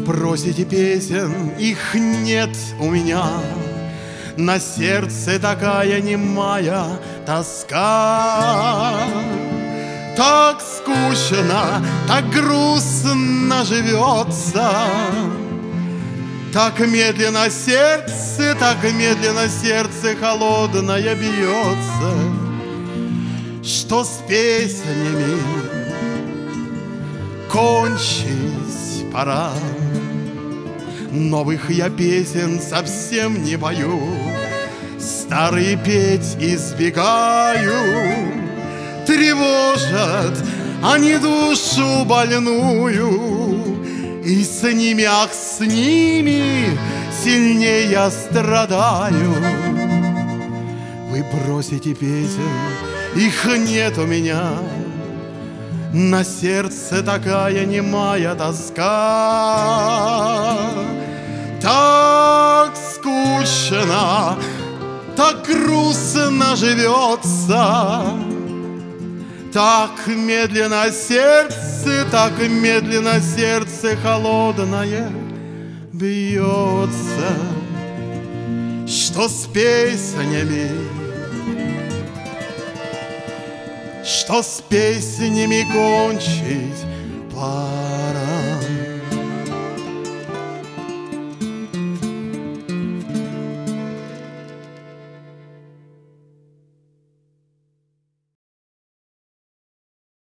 просите песен, их нет у меня. На сердце такая немая тоска. Так скучно, так грустно живется, так медленно сердце холодное бьется, что с песнями кончить пора. Новых я песен совсем не пою, старые петь избегаю. Тревожат они душу больную, и с ними, ах, с ними сильнее я страдаю. Вы просите песен, их нет у меня. На сердце такая немая тоска. Так скучно, так грустно живется, так медленно сердце холодное бьется, что с песнями кончить пора.